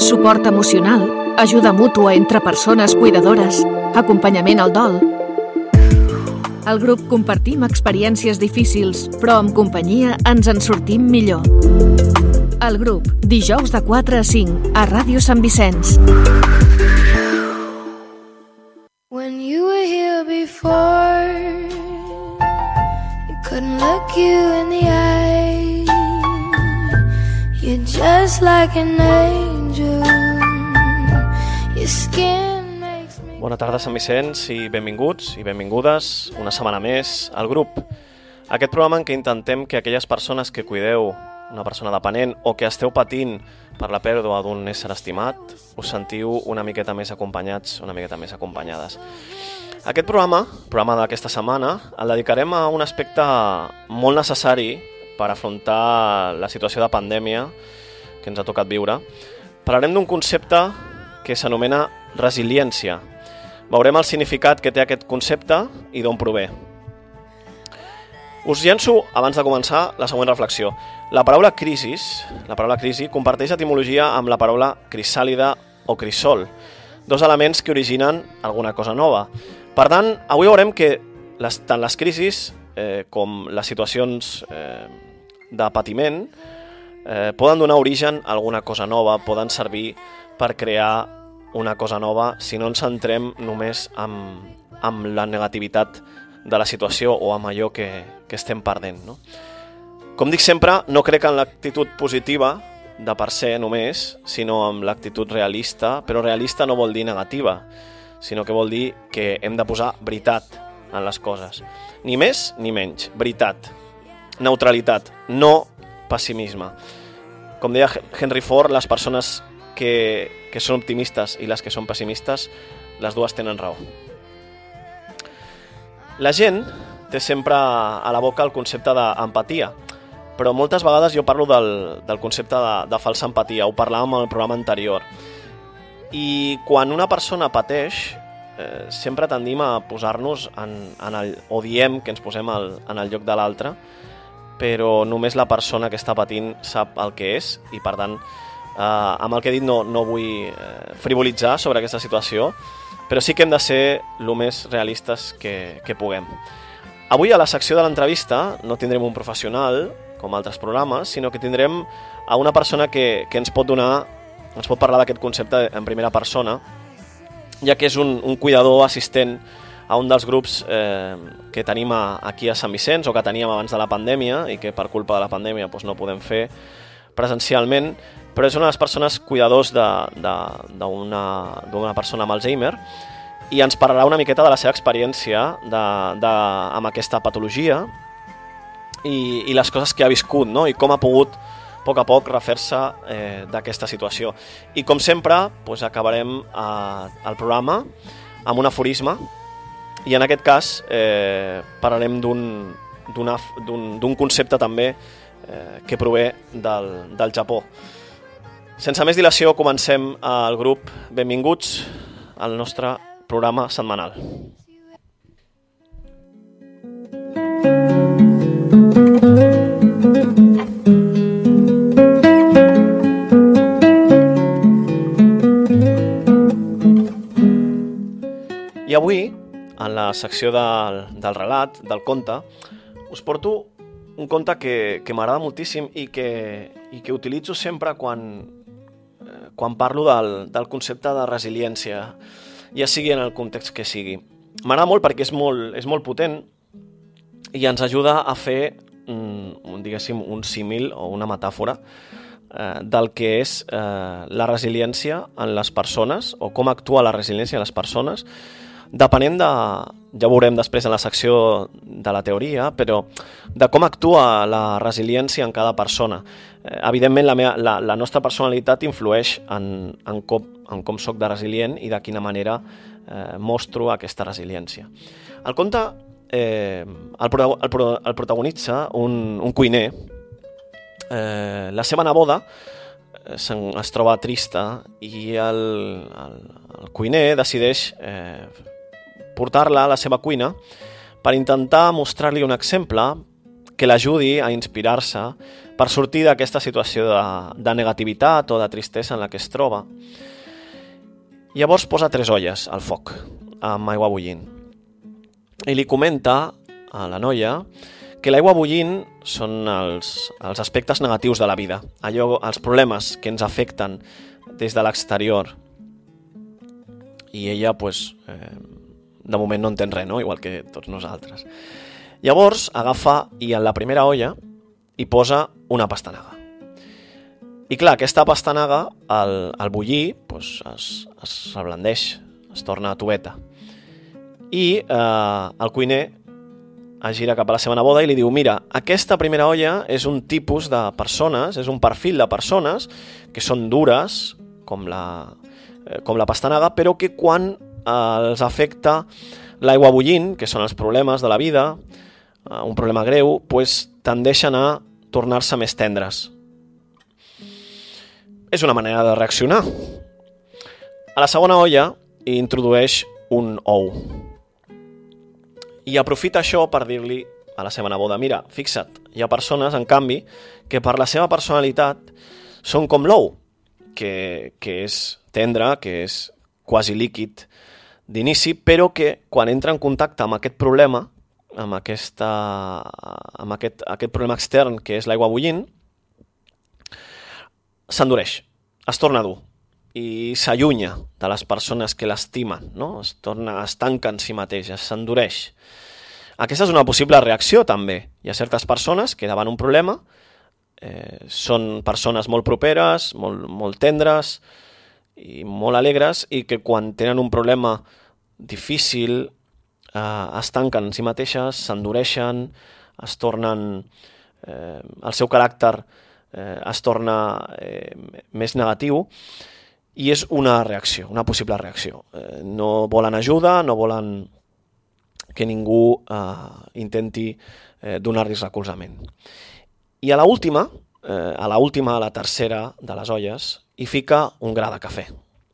suport emocional, ajuda mútua entre persones cuidadores, acompanyament al dol. Al grup compartim experiències difícils, però amb companyia ens en sortim millor. El grup, dijous de 4 a 5, a Ràdio Sant Vicenç. When you were here before, you couldn't look you in the eye. You're just like an angel. Your skin makes me... Bona tarda, Sant Vicenç, i benvinguts i benvingudes una setmana més al grup. Aquest programa en què intentem que aquelles persones que cuideu una persona dependent o que esteu patint per la pèrdua d'un ésser estimat, us sentiu una miqueta més acompanyats, una miqueta més acompanyades. Aquest programa d'aquesta setmana, el dedicarem a un aspecte molt necessari per afrontar la situació de pandèmia que ens ha tocat viure. Parlarem d'un concepte que s'anomena resiliència. Veurem el significat que té aquest concepte i d'on prové. Us llenço, abans de començar, la següent reflexió. La paraula crisi comparteix etimologia amb la paraula crisàlida o crisol, dos elements que originen alguna cosa nova. Per tant, avui veurem que tant les crisis com les situacions de patiment poden donar origen a alguna cosa nova, poden servir per crear una cosa nova si no ens centrem només amb la negativitat de la situació o amb allò que estem perdent, no? Com dic sempre, no crec en l'actitud positiva de per se només, sinó amb l'actitud realista, però realista no vol dir negativa, sinó que vol dir que hem de posar veritat en les coses. Ni més ni menys, veritat, neutralitat, no pessimisme. Com deia Henry Ford, les persones que són optimistes i les que són pessimistes, les dues tenen raó. La gent té sempre a la boca el concepte d'empatia, però moltes vegades jo parlo del concepte de falsa empatia, ho parlàvem en el programa anterior. I quan una persona pateix, sempre tendim a posar-nos o diem que ens posem en el lloc de l'altre, però només la persona que està patint sap el que és i, per tant, amb el que he dit no vull frivolitzar sobre aquesta situació, però sí que hem de ser el més realistes que puguem. Avui a la secció de l'entrevista no tindrem un professional, com altres programes, sinó que tindrem a una persona que ens pot parlar d'aquest concepte en primera persona, ja que és un cuidador assistent a un dels grups que tenim aquí a Sant Vicenç, o que teníem abans de la pandèmia, i que per culpa de la pandèmia no podem fer presencialment, però és una de les persones cuidadors d'una persona amb Alzheimer, i ens parlarà una miqueta de la seva experiència amb aquesta patologia i les coses que ha viscut, no? I com ha pogut a poc a poc refer-se d'aquesta situació. I com sempre, acabarem el programa amb un aforisme, i en aquest cas parlarem d'un concepte també que prové del Japó. Sense més dilació, comencem el grup. Benvinguts al nostre programa setmanal. I avui, en la secció del relat, del conte, us porto un conte que m'agrada moltíssim i que utilitzo sempre quan parlo del concepte de resiliència, ja sigui en el context que sigui. M'agrada molt perquè és molt potent i ens ajuda a fer un símil o una metàfora del que és la resiliència en les persones, o com actua la resiliència en les persones, depenent ja ho veurem després en la secció de la teoria, però de com actua la resiliència en cada persona. Evidentment, la nostra personalitat influeix en com soc de resilient i de quina manera mostro aquesta resiliència. El conte el protagonitza un cuiner. La seva neboda es troba trista i el cuiner decideix portar-la a la seva cuina per intentar mostrar-li un exemple que l'ajudi a inspirar-se per sortir d'aquesta situació de negativitat o de tristesa en la que es troba. Llavors posa 3 olles al foc amb aigua bullint i li comenta a la noia que l'aigua bullint són els aspectes negatius de la vida, els problemes que ens afecten des de l'exterior. I ella, de moment no entén res, no? Igual que tots nosaltres. Llavors agafa i en la primera olla hi posa una pastanaga. I clar, aquesta pastanaga, al bullir, es reblandeix, es torna tubeta. I el cuiner es gira cap a la seva neboda i li diu: mira, aquesta primera olla és un tipus de persones, és un perfil de persones que són dures, com la pastanaga, però que quan els afecta l'aigua bullint, que són els problemes de la vida, un problema greu, tendeixen a tornar-se més tendres. És una manera de reaccionar. A la segona olla hi introdueix un ou. I aprofita això per dir-li a la seva neboda: mira, fixa't, hi ha persones, en canvi, que per la seva personalitat són com l'ou, que és tendre, que és quasi líquid d'inici, però que quan entra en contacte amb aquest problema, amb aquest problema extern que és l'aigua bullint, s'endureix, es torna dur i s'allunya de les persones que l'estimen, no? Es tanca en si mateix, s'endureix. Aquesta és una possible reacció també. Hi ha certes persones que davant un problema són persones molt properes, molt tendres i molt alegres, i que quan tenen un problema difícil es tanquen en si mateixes, s'endureixen, es tornen, el seu caràcter es torna més negatiu, i és una reacció, una possible reacció. No volen ajuda, no volen que ningú intenti donar-los recolzament. I a la tercera de les olles, hi fica un gra de cafè.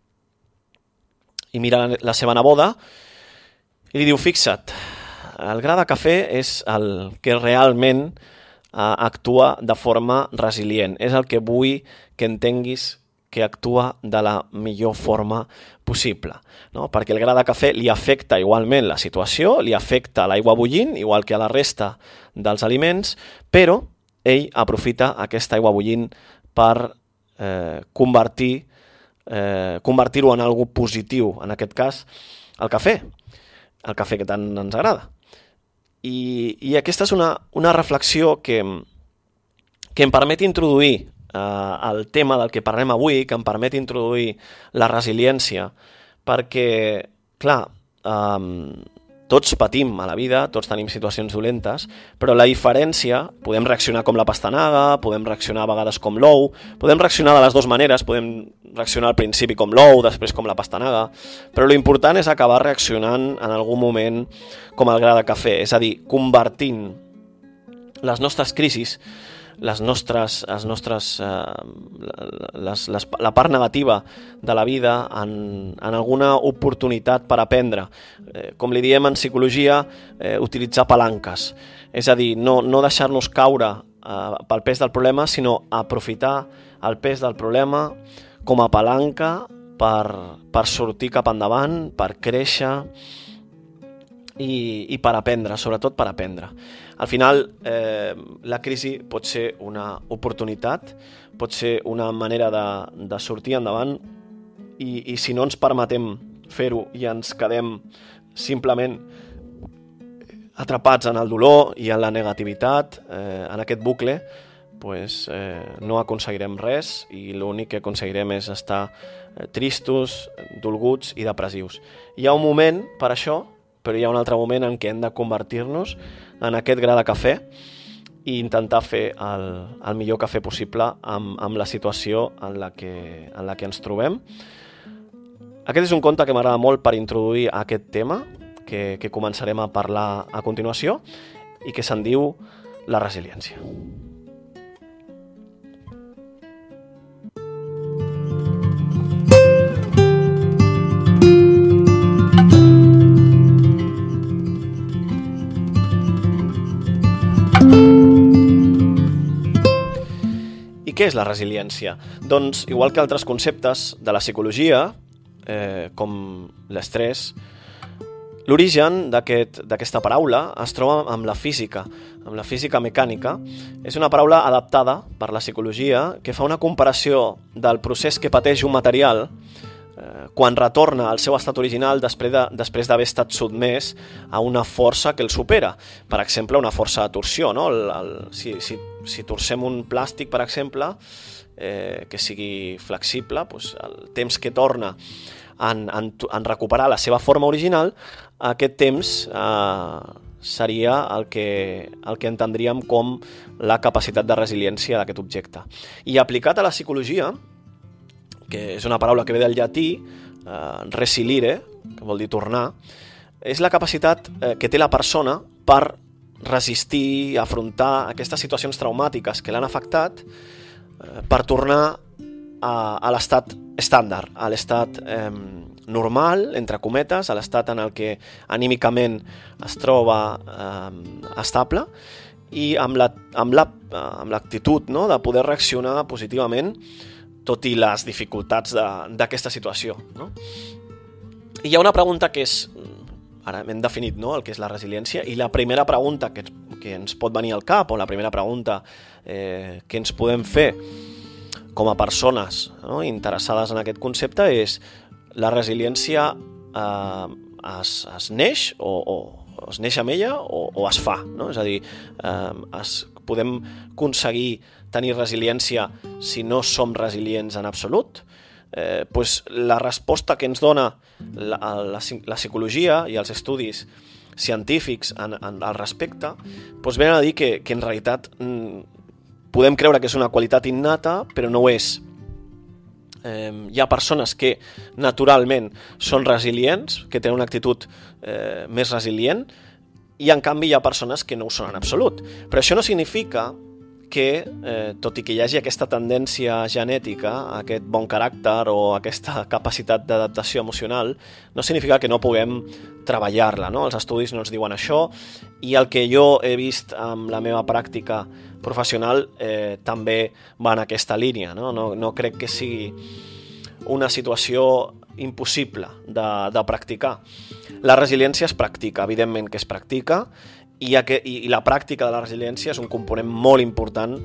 I mira la seva neboda i li diu: fixa't, el gra de cafè és el que realment actua de forma resilient. És el que vull que entenguis que actua de la millor forma possible, no? Perquè el gra de cafè li afecta igualment la situació, li afecta l'aigua bullint, igual que a la resta dels aliments, però ell aprofita aquesta aigua bullint per convertir-ho en algo positiu, en aquest cas el cafè que tant ens agrada. I aquesta és una reflexió que em permet introduir el tema del que parlem avui, que em permet introduir la resiliència, perquè, clar, tots patim a la vida, tots tenim situacions dolentes, però la diferència, podem reaccionar com la pastanaga, podem reaccionar a vegades com l'ou, podem reaccionar de les dues maneres, podem reaccionar al principi com l'ou, després com la pastanaga, però l'important és acabar reaccionant en algun moment com el gra de cafè, és a dir, convertint les nostres crisis, la part negativa de la vida en alguna oportunitat per aprendre. Com li diem en psicologia, utilitzar palanques. És a dir, no deixar-nos caure pel pes del problema, sinó aprofitar el pes del problema com a palanca per sortir cap endavant, per créixer i per aprendre, sobretot per aprendre. Al final, la crisi pot ser una oportunitat, pot ser una manera de sortir endavant, i si no ens permetem fer-ho i ens quedem simplement atrapats en el dolor i en la negativitat, en aquest bucle, no aconseguirem res, i l'únic que aconseguirem és estar tristos, dolguts i depressius. Hi ha un moment per això, però hi ha un altre moment en què hem de convertir-nos en aquest gra de cafè i intentar fer el millor cafè possible amb la situació en la que ens trobem. Aquest és un conte que m'agrada molt per introduir aquest tema, que començarem a parlar a continuació, i que se'n diu la resiliència. què és la resiliència? Doncs, igual que altres conceptes de la psicologia, com l'estrès, l'origen d'aquesta paraula es troba amb la física mecànica. És una paraula adaptada per la psicologia que fa una comparació del procés que pateix un material quan retorna al seu estat original després d'haver estat sotmès a una força que el supera. Per exemple, una força de torsió, no? Si torcem un plàstic, per exemple, que sigui flexible, doncs el temps que torna en recuperar la seva forma original, aquest temps seria el que entendríem com la capacitat de resiliència d'aquest objecte. I aplicat a la psicologia, que és una paraula que ve del llatí, resilire, que vol dir tornar, és la capacitat que té la persona per resistir, afrontar aquestes situacions traumàtiques que l'han afectat, per tornar a l'estat estàndard, a l'estat normal, entre cometes, a l'estat en el que anímicament es troba estable i amb l'actitud, no?, de poder reaccionar positivament tot i les dificultats d'aquesta situació, no? I hi ha una pregunta que és, ara hem definit, no?, el que és la resiliència, i la primera pregunta que ens pot venir al cap, o la primera pregunta que ens podem fer com a persones, no?, interessades en aquest concepte és: la resiliència es neix o es neix amb ella o es fa, no? És a dir, podem aconseguir tenir resiliència si no som resilients en absolut? Pues la resposta que ens dona la psicologia i els estudis científics al respecte pues venen a dir que en realitat podem creure que és una qualitat innata, però no ho és. Hi ha persones que naturalment són resilients, que tenen una actitud més resilient, i en canvi hi ha persones que no ho són en absolut. Però això no significa que, tot i que hi hagi aquesta tendència genètica, aquest bon caràcter o aquesta capacitat d'adaptació emocional, no significa que no puguem treballar-la, no? Els estudis no ens diuen això, i el que jo he vist amb la meva pràctica professional també va en aquesta línia, no? No crec que sigui una situació impossible de practicar. La resiliència es practica, evidentment que es practica, i la pràctica de la resiliència és un component molt important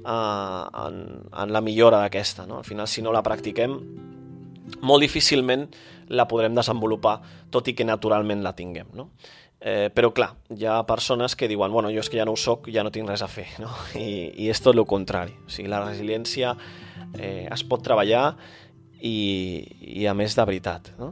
en la millora d'aquesta, no? Al final, si no la practiquem, molt difícilment la podrem desenvolupar, tot i que naturalment la tinguem, no? Però clar, hi ha persones que diuen: bueno, jo és que ja no ho soc, ja no tinc res a fer, no? I és tot el contrari. O sigui, la resiliència es pot treballar i a més de veritat, no?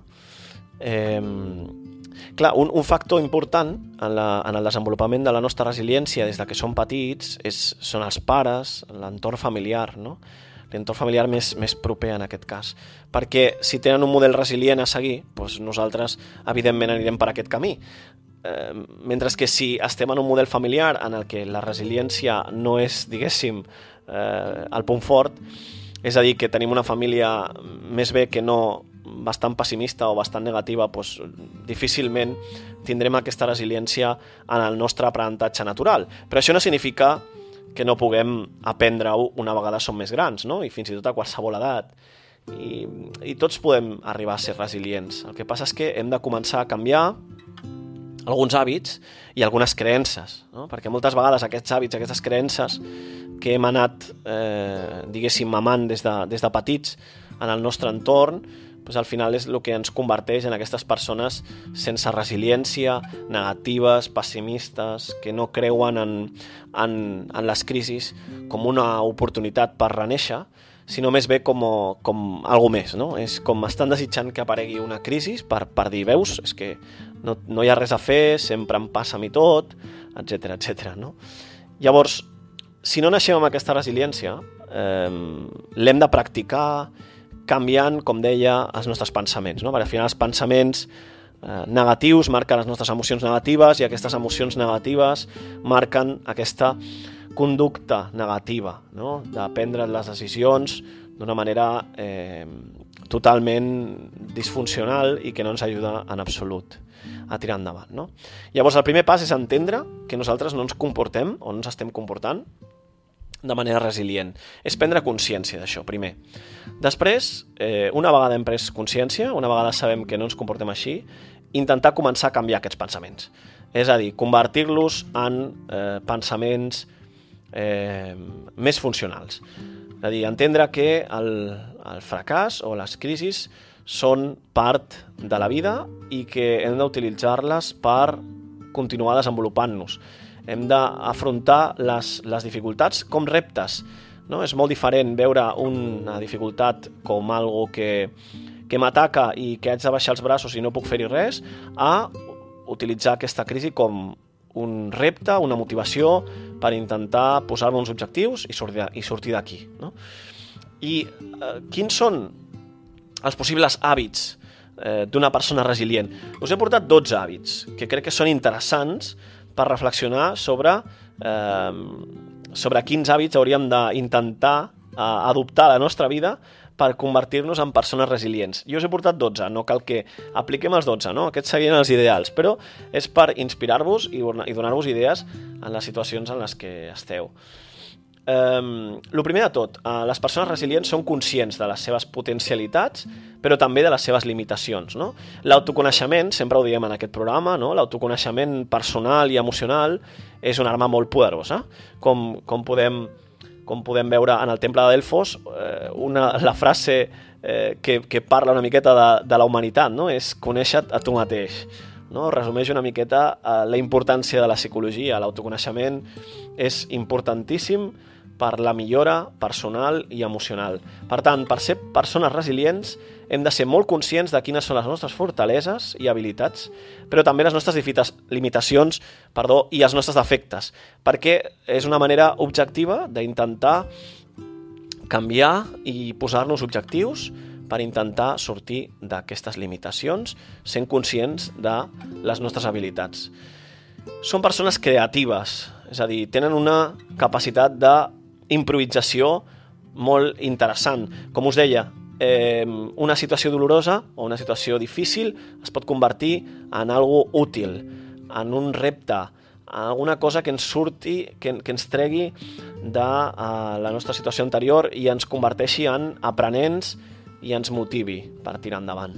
Clar, un factor important en el desenvolupament de la nostra resiliència des que som petits són els pares, l'entorn familiar, no? L'entorn familiar més proper en aquest cas. Perquè si tenen un model resilient a seguir, doncs nosaltres evidentment anirem per aquest camí. Mentre que si estem en un model familiar en el que la resiliència no és, diguéssim, el punt fort, és a dir, que tenim una família més bé que no bastant pessimista o bastant negativa, doncs difícilment tindrem aquesta resiliència en el nostre aprenentatge natural. Però això no significa que no puguem aprendre-ho una vegada som més grans, no? I fins i tot a qualsevol edat. I tots podem arribar a ser resilients. El que passa és que hem de començar a canviar alguns hàbits i algunes creences, no? Perquè moltes vegades aquests hàbits, aquestes creences que hem anat, diguéssim, mamant des de petits en el nostre entorn, doncs al final és el que ens converteix en aquestes persones sense resiliència, negatives, pessimistes, que no creuen en les crisis com una oportunitat per renéixer, sinó més bé com algo més, no? És com estan desitjant que aparegui una crisi per dir: veus, és que no hi ha res a fer, sempre em passa a mi tot, etc., no? Llavors, si no naixem amb aquesta resiliència, l'hem de practicar canviant, com deia, els nostres pensaments, no? Perquè al final els pensaments negatius marquen les nostres emocions negatives i aquestes emocions negatives marquen aquesta conducta negativa, no? De prendre les decisions d'una manera totalment disfuncional i que no ens ajuda en absolut a tirar endavant, no? Llavors el primer pas és entendre que nosaltres no ens comportem o no ens estem comportant de manera resilient. És prendre consciència d'això, primer. Després, una vegada hem pres consciència, una vegada sabem que no ens comportem així, intentar començar a canviar aquests pensaments. És a dir, convertir-los en pensaments més funcionals. És a dir, entendre que el fracàs o les crisis són part de la vida i que hem d'utilitzar-les per continuar desenvolupant-nos. Hem d'afrontar les dificultats com reptes. No? És molt diferent veure una dificultat com algo que m'ataca i que haig de baixar els braços i no puc fer-hi res, a utilitzar aquesta crisi com un repte, una motivació per intentar posar-me uns objectius i sortir d'aquí. No? I quins són els possibles hàbits d'una persona resilient? Us he portat 12 hàbits que crec que són interessants per reflexionar sobre quins hàbits hauríem d'intentar adoptar a la nostra vida per convertir-nos en persones resilients. Jo us he portat 12, no cal que apliquem els 12, no? Aquests serien els ideals, però és per inspirar-vos i donar-vos idees en les situacions en les que esteu. El primer de tot, les persones resilients són conscients de les seves potencialitats, però també de les seves limitacions. No? L'autoconeixement, sempre ho diem en aquest programa, no? L'autoconeixement personal i emocional és una arma molt poderosa. Com podem veure en el temple de Delfos, la frase que parla una miqueta de la humanitat, no? És conèixer-te a tu mateix. No? Resumeix una miqueta la importància de la psicologia. L'autoconeixement és importantíssim per la millora personal i emocional. Per tant, per ser persones resilients hem de ser molt conscients de quines són les nostres fortaleses i habilitats, però també les nostres limitacions i els nostres defectes, perquè és una manera objectiva d'intentar canviar i posar-nos objectius per intentar sortir d'aquestes limitacions, sent conscients de les nostres habilitats. Són persones creatives, és a dir, tenen una capacitat d'improvisació molt interessant. Com us deia, una situació dolorosa o una situació difícil es pot convertir en algo útil, en un repte, en alguna cosa que ens surti, que ens tregui de la nostra situació anterior i ens converteixi en aprenents i ens motivi per tirar endavant.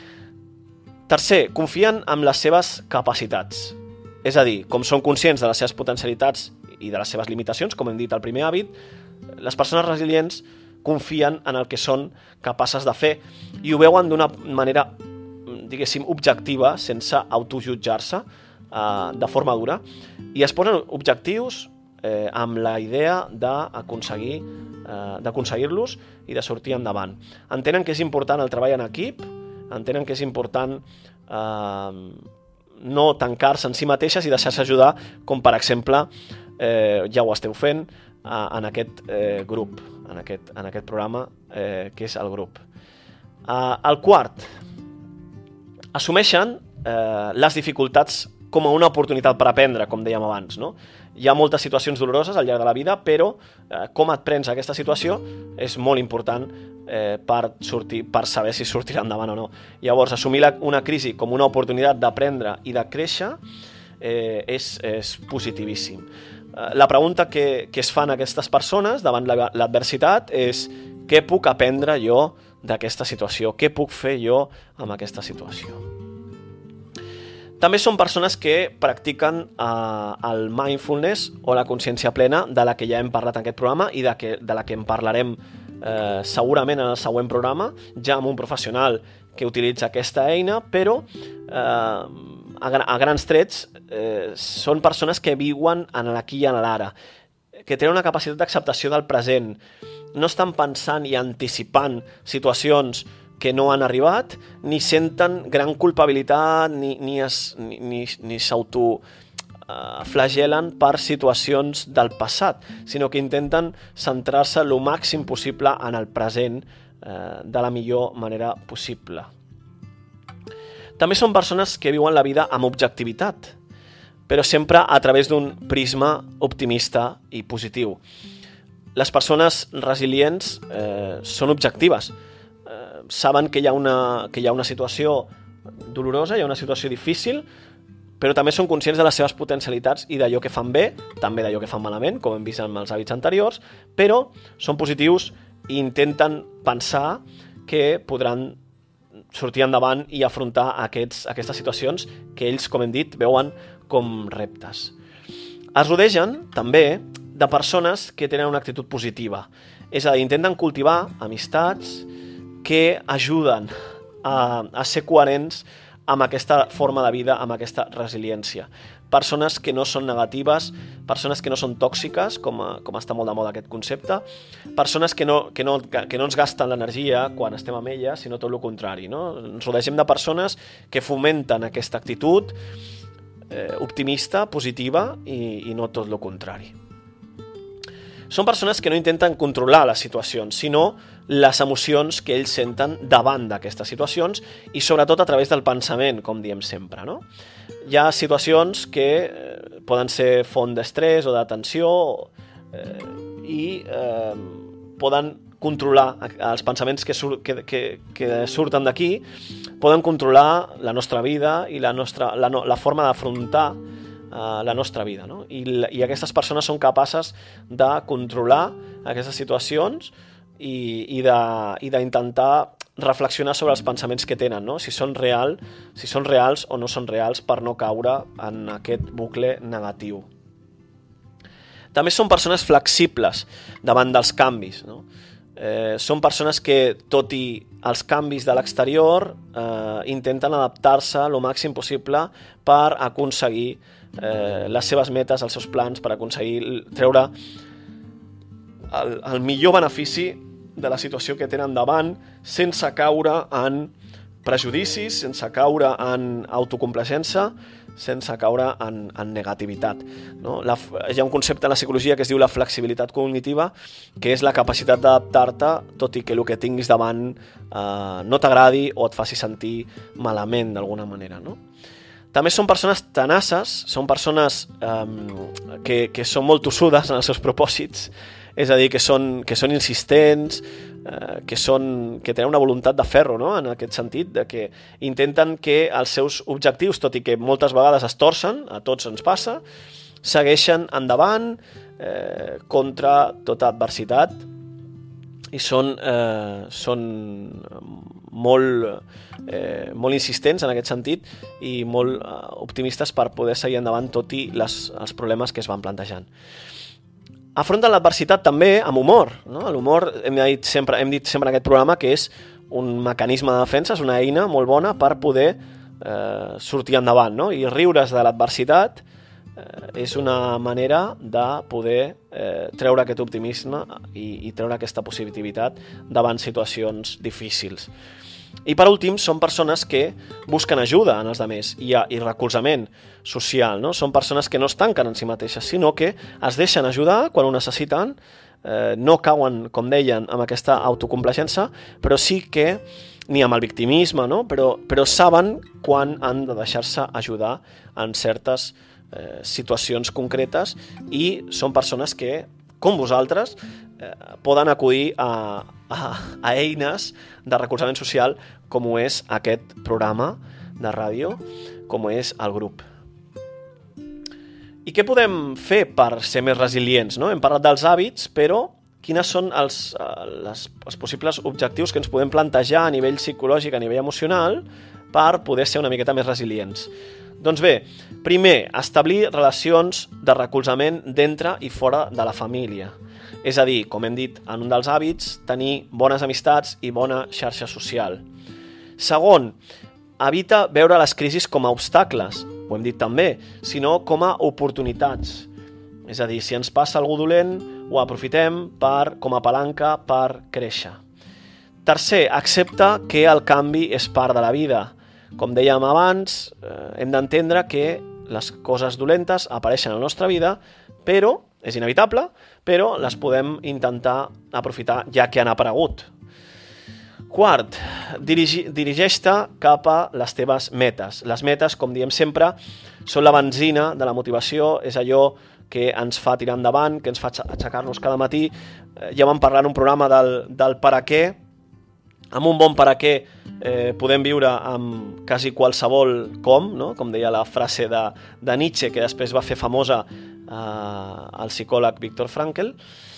Tercer, confien en les seves capacitats. És a dir, com són conscients de les seves potencialitats i de les seves limitacions, com hem dit al primer hàbit, les persones resilients confien en el que són capaces de fer i ho veuen d'una manera, diguéssim, objectiva, sense autojutjar-se de forma dura, i es posen objectius amb la idea d'aconseguir-los i de sortir endavant. Entenen que és important el treball en equip, entenen que és important no tancar-se en si mateixes i deixar-se ajudar, com per exemple ja ho esteu fent en aquest grup, en aquest programa que és el grup. El quart, assumeixen les dificultats com a una oportunitat per aprendre, com dèiem abans, no? Hi ha moltes situacions doloroses al llarg de la vida, però com et prens aquesta situació és molt important per saber si sortirà endavant o no. Llavors, assumir una crisi com una oportunitat d'aprendre i de créixer és positivíssim. La pregunta que es fan aquestes persones davant l'adversitat és: què puc aprendre jo d'aquesta situació? Què puc fer jo amb aquesta situació? També són persones que practiquen el mindfulness o la consciència plena, de la que ja hem parlat en aquest programa i de la que en parlarem segurament en el següent programa, ja amb un professional que utilitza aquesta eina, però a grans trets són persones que viuen en l'aquí i en l'ara, que tenen una capacitat d'acceptació del present, no estan pensant i anticipant situacions que no han arribat, ni senten gran culpabilitat, ni s'autoflagel·len per situacions del passat, sinó que intenten centrar-se el màxim possible en el present de la millor manera possible. També són persones que viuen la vida amb objectivitat, però sempre a través d'un prisma optimista i positiu. Les persones resilients són objectives, saben que hi ha una situació dolorosa, hi ha una situació difícil, però també són conscients de les seves potencialitats i d'allò que fan bé, també d'allò que fan malament, com hem vist amb els hàbits anteriors, però són positius i intenten pensar que podran sortir endavant i afrontar aquestes situacions que ells, com hem dit, veuen com reptes. Es rodegen, també, de persones que tenen una actitud positiva. És a dir, intenten cultivar amistats que ajuden a ser coherents amb aquesta forma de vida, amb aquesta resiliència. Persones que no són negatives, persones que no són tòxiques, com està molt de moda aquest concepte, persones que no ens gasten l'energia quan estem amb elles, sinó tot el contrari. No? Ens rodegem de persones que fomenten aquesta actitud optimista, positiva i no tot el contrari. Són persones que no intenten controlar les situacions, sinó les emocions que ells senten davant d'aquestes situacions i sobretot a través del pensament, com diem sempre. No? Hi ha situacions que poden ser font d'estrès o de tensió i poden controlar els pensaments que surten d'aquí, poden controlar la nostra vida i la forma d'afrontar la nostra vida. No? I aquestes persones són capaces de controlar aquestes situacions i d'intentar reflexionar sobre els pensaments que tenen, no? si són reals o no són reals, per no caure en aquest bucle negatiu. També són persones flexibles davant dels canvis. No? Són persones que, tot i els canvis de l'exterior, intenten adaptar-se el màxim possible per aconseguir les seves metes, els seus plans, per aconseguir treure el millor benefici de la situació que tenen davant, sense caure en prejudicis, sense caure en autocomplacença, sense caure en negativitat. No? Hi ha un concepte en la psicologia que es diu la flexibilitat cognitiva, que és la capacitat d'adaptar-te, tot i que el que tinguis davant no t'agradi o et faci sentir malament d'alguna manera. No? També són persones tenaces, són persones que són molt tossudes en els seus propòsits, és a dir, que són insistents, que tenen una voluntat de ferro, no? En aquest sentit, de que intenten que els seus objectius, tot i que moltes vegades es torcen, a tots ens passa, segueixen endavant contra tota adversitat i són molt insistents en aquest sentit i molt optimistes per poder seguir endavant tot i els problemes que es van plantejant. Afronten l'adversitat també amb humor. No? L'humor, hem dit sempre en aquest programa, que és un mecanisme de defensa, és una eina molt bona per poder sortir endavant. No? I riure's de l'adversitat és una manera de poder treure aquest optimisme i treure aquesta positivitat davant situacions difícils. I per últim, són persones que busquen ajuda en els altres i recolzament social. No? Són persones que no es tanquen en si mateixes, sinó que es deixen ajudar quan ho necessiten, no cauen, com deien, amb aquesta autocomplacença, però sí que, ni amb el victimisme, no? però saben quan han de deixar-se ajudar en certes situacions concretes i són persones que, com vosaltres, poden acudir a eines de recolzament social com ho és aquest programa de ràdio, com ho és el grup. I què podem fer per ser més resilients? No? Hem parlat dels hàbits, però quins són els possibles objectius que ens podem plantejar a nivell psicològic, a nivell emocional, per poder ser una miqueta més resilients? Doncs bé, primer, establir relacions de recolzament dintre i fora de la família. És a dir, com hem dit en un dels hàbits, tenir bones amistats i bona xarxa social. Segon, evita veure les crisis com a obstacles, ho hem dit també, sinó com a oportunitats. És a dir, si ens passa alguna dolent, ho aprofitem com a palanca per créixer. Tercer, accepta que el canvi és part de la vida. Com dèiem abans, hem d'entendre que les coses dolentes apareixen a la nostra vida, però és inevitable, però les podem intentar aprofitar ja que han aparegut. Quart, dirigeix-te cap a les teves metes. Les metes, com diem sempre, són la benzina de la motivació, és allò que ens fa tirar endavant, que ens fa aixecar-nos cada matí. Ja vam parlar en un programa del per a què amb un bon per a què podem viure amb quasi qualsevol no? Com deia la frase de Nietzsche, que després va fer famosa el psicòleg Viktor Frankl.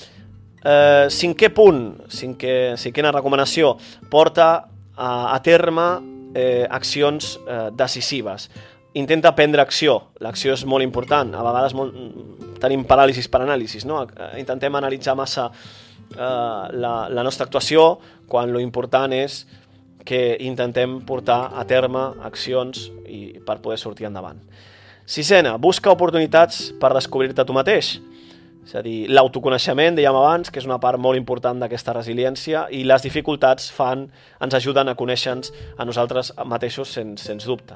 Cinquè punt, cinquena recomanació, porta a terme accions decisives. Intenta prendre acció. L'acció és molt important. A vegades tenim paràlisis per anàlisis, no? Intentem analitzar massa la nostra actuació, quan lo important és que intentem portar a terme accions per poder sortir endavant. Sisena, busca oportunitats per descobrir-te tu mateix. És a dir, l'autoconeixement, dèiem abans, que és una part molt important d'aquesta resiliència, i les dificultats ens ajuden a conèixer-nos a nosaltres mateixos sens dubte.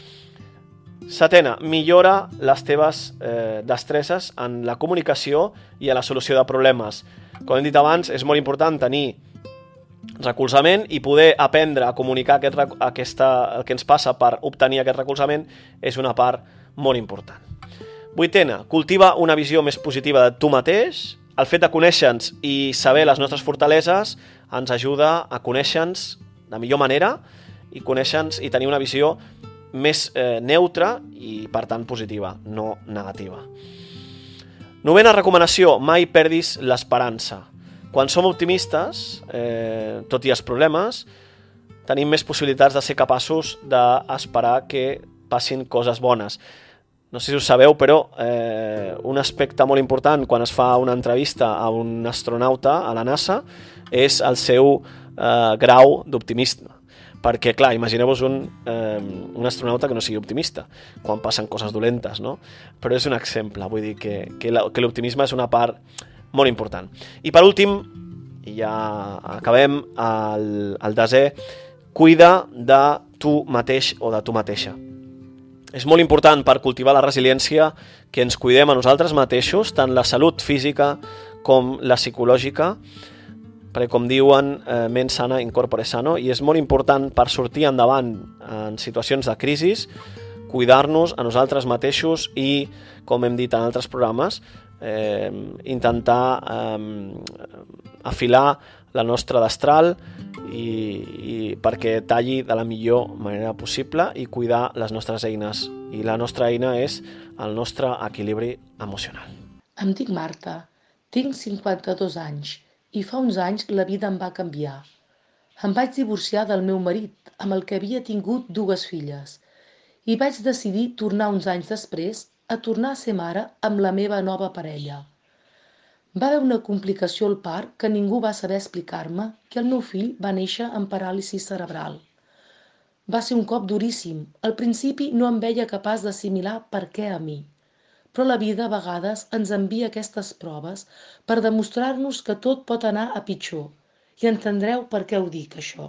Setena, millora les teves destreses en la comunicació i en la solució de problemes. Com hem dit abans, és molt important tenir recolzament i poder aprendre a comunicar el que ens passa per obtenir aquest recolzament és una part molt important. Vuitena, cultiva una visió més positiva de tu mateix. El fet de conèixer-nos i saber les nostres fortaleses ens ajuda a conèixer-nos de millor manera i conèixer-nos i tenir una visió més neutra i, per tant, positiva, no negativa. Novena recomanació, mai perdis l'esperança. Quan som optimistes, tot i els problemes, tenim més possibilitats de ser capaços d'esperar que passin coses bones. No sé si us sabeu, però un aspecte molt important quan es fa una entrevista a un astronauta a la NASA és el seu grau d'optimisme. Perquè, clar, imagineu-vos un astronauta que no sigui optimista quan passen coses dolentes, no? Però és un exemple, vull dir que l'optimisme és una part molt important. I per últim, i ja acabem, el desè, cuida de tu mateix o de tu mateixa. És molt important per cultivar la resiliència que ens cuidem a nosaltres mateixos, tant la salut física com la psicològica, perquè com diuen, mens sana in corpore sano, i és molt important per sortir endavant en situacions de crisi, cuidar-nos a nosaltres mateixos i, com hem dit en altres programes, intentar afilar la nostra destral i perquè talli de la millor manera possible i cuidar les nostres eines. I la nostra eina és el nostre equilibri emocional. Em dic Marta, tinc 52 anys i fa uns anys la vida em va canviar. Em vaig divorciar del meu marit, amb el que havia tingut 2 filles, i vaig decidir tornar uns anys després a tornar a ser mare amb la meva nova parella. Va haver una complicació al part que ningú va saber explicar-me que el meu fill va néixer amb paràlisi cerebral. Va ser un cop duríssim. Al principi no em veia capaç d'assimilar per què a mi. Però la vida a vegades ens envia aquestes proves per demostrar-nos que tot pot anar a pitjor. I entendreu per què ho dic, això.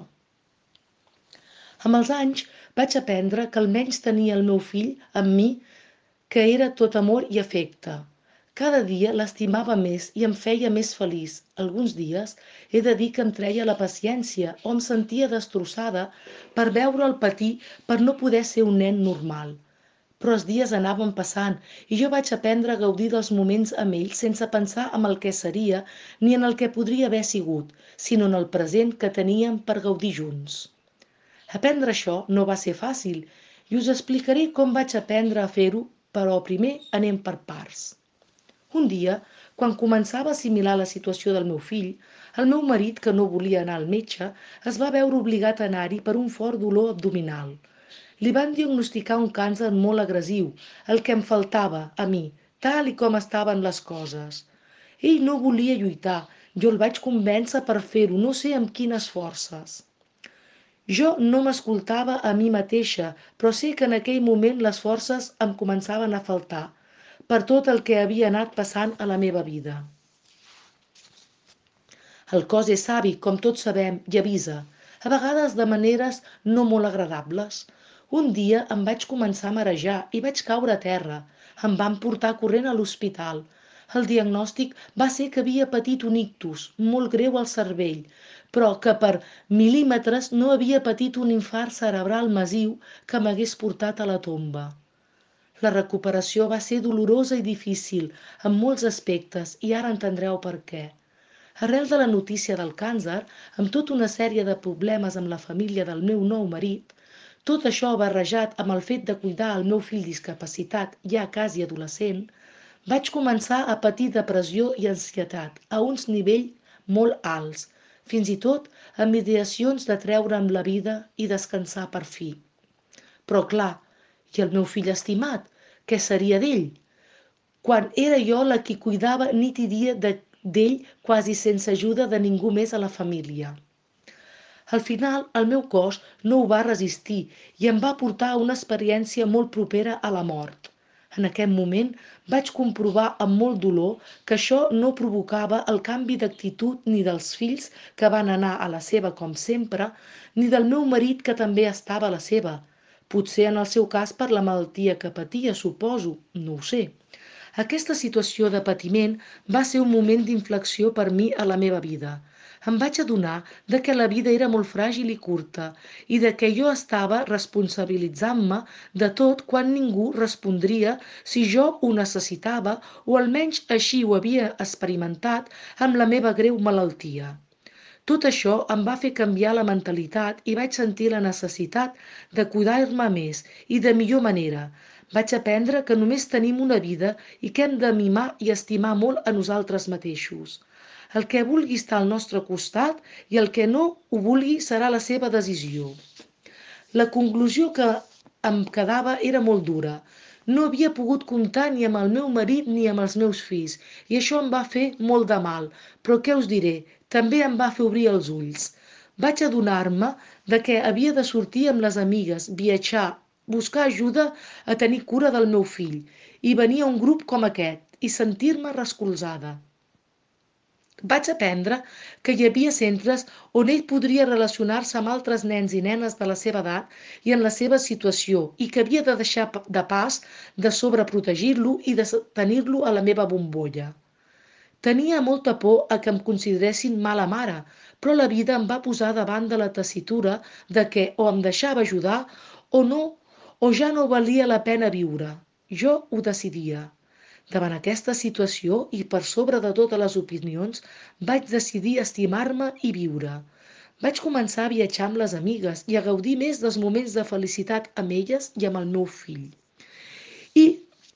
Amb els anys vaig aprendre que almenys tenia el meu fill amb mi, que era tot amor i afecte. Cada dia l'estimava més i em feia més feliç. Alguns dies he de dir que em treia la paciència o em sentia destrossada per veure'l patir per no poder ser un nen normal. Però els dies anaven passant i jo vaig aprendre a gaudir dels moments amb ell sense pensar en el que seria ni en el que podria haver sigut, sinó en el present que teníem per gaudir junts. Aprendre això no va ser fàcil i us explicaré com vaig aprendre a fer-ho, però primer anem per parts. Un dia, quan començava a assimilar la situació del meu fill, el meu marit, que no volia anar al metge, es va veure obligat a anar-hi per un fort dolor abdominal. Li van diagnosticar un càncer molt agressiu, el que em faltava, a mi, tal i com estaven les coses. Ell no volia lluitar, jo el vaig convèncer per fer-ho, no sé amb quines forces. Jo no m'escoltava a mi mateixa, però sé que en aquell moment les forces em començaven a faltar, per tot el que havia anat passant a la meva vida. El cos és savi, com tots sabem, i avisa, a vegades de maneres no molt agradables. Un dia em vaig començar a marejar i vaig caure a terra. Em van portar corrent a l'hospital. El diagnòstic va ser que havia patit un ictus, molt greu al cervell, però que per mil·límetres no havia patit un infart cerebral massiu que m'hagués portat a la tomba. La recuperació va ser dolorosa i difícil, en molts aspectes, i ara entendreu per què. Arrel de la notícia del càncer, amb tota una sèrie de problemes amb la família del meu nou marit, tot això barrejat amb el fet de cuidar el meu fill discapacitat, ja quasi adolescent, vaig començar a patir depressió i ansietat a uns nivells molt alts, fins i tot amb ideacions de treure'm la vida i descansar per fi. Però clar, i el meu fill estimat, què seria d'ell? Quan era jo la qui cuidava nit i dia d'ell quasi sense ajuda de ningú més a la família. Al final, el meu cos no ho va resistir i em va portar a una experiència molt propera a la mort. En aquest moment vaig comprovar amb molt dolor que això no provocava el canvi d'actitud ni dels fills que van anar a la seva com sempre, ni del meu marit que també estava a la seva. Potser en el seu cas per la malaltia que patia, suposo, no ho sé. Aquesta situació de patiment va ser un moment d'inflexió per mi a la meva vida. Em vaig adonar de que la vida era molt fràgil i curta i de que jo estava responsabilitzant-me de tot quan ningú respondria si jo ho necessitava o almenys així ho havia experimentat amb la meva greu malaltia. Tot això em va fer canviar la mentalitat i vaig sentir la necessitat de cuidar-me més i de millor manera. Vaig aprendre que només tenim una vida i que hem de mimar i estimar molt a nosaltres mateixos. El que vulgui estar al nostre costat i el que no ho vulgui serà la seva decisió. La conclusió que em quedava era molt dura. No havia pogut comptar ni amb el meu marit ni amb els meus fills i això em va fer molt de mal, però què us diré, també em va fer obrir els ulls. Vaig adonar-me de que havia de sortir amb les amigues, viatjar, buscar ajuda a tenir cura del meu fill i venir a un grup com aquest i sentir-me recolzada. Vaig aprendre que hi havia centres on ell podria relacionar-se amb altres nens i nenes de la seva edat i en la seva situació i que havia de deixar de pas de sobreprotegir-lo i de tenir-lo a la meva bombolla. Tenia molta por a que em consideressin mala mare, però la vida em va posar davant de la tessitura de que o em deixava ajudar o no, o ja no valia la pena viure. Jo ho decidia. Davant aquesta situació i per sobre de totes les opinions, vaig decidir estimar-me i viure. Vaig començar a viatjar amb les amigues i a gaudir més dels moments de felicitat amb elles i amb el meu fill. I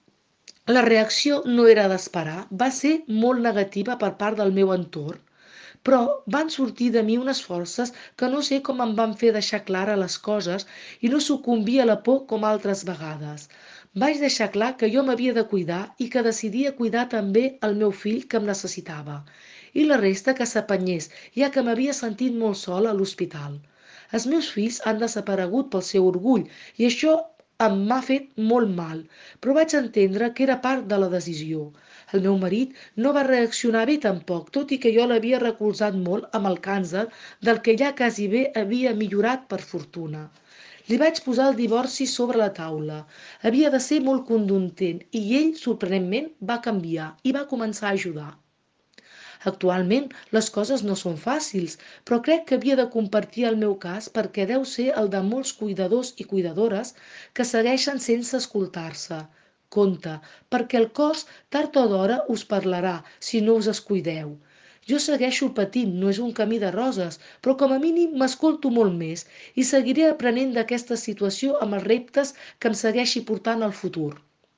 la reacció no era d'esperar, va ser molt negativa per part del meu entorn, però van sortir de mi unes forces que no sé com em van fer deixar clara les coses i no sucumbir a la por com altres vegades. Vaig deixar clar que jo m'havia de cuidar i que decidia cuidar també el meu fill que em necessitava, i la resta que s'apanyés, ja que m'havia sentit molt sola a l'hospital. Els meus fills han desaparegut pel seu orgull i això em m'ha fet molt mal, però vaig entendre que era part de la decisió. El meu marit no va reaccionar bé tampoc, tot i que jo l'havia recolzat molt amb el càncer, del que ja quasi bé havia millorat per fortuna. Li vaig posar el divorci sobre la taula. Havia de ser molt contundent i ell, sorprenentment, va canviar i va començar a ajudar. Actualment les coses no són fàcils, però crec que havia de compartir el meu cas perquè deu ser el de molts cuidadors i cuidadores que segueixen sense escoltar-se. Compte, perquè el cos tard o d'hora us parlarà si no us descuideu. Jo segueixo patint, no és un camí de roses, però com a mínim m'escolto molt més i seguiré aprenent d'aquesta situació amb els reptes que em segueixi portant al futur.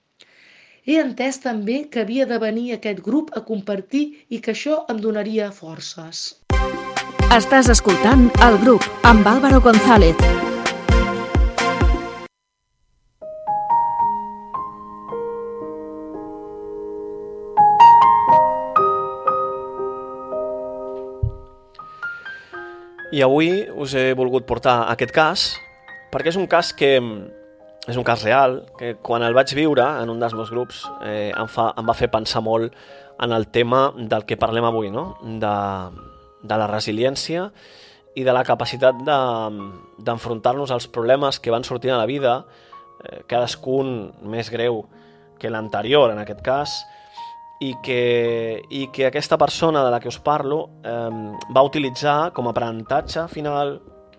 He entès també que havia de venir a aquest grup a compartir i que això em donaria forces. Estàs escoltant El Grup amb Álvaro González. I avui us he volgut portar aquest cas perquè és un cas real, que quan el vaig viure en un dels meus grups em va fer pensar molt en el tema del que parlem avui, no? De la resiliència i de la capacitat d'enfrontar-nos als problemes que van sortint a la vida, cadascun més greu que l'anterior en aquest cas, i que aquesta persona de la que us parlo va utilitzar com a aprenentatge final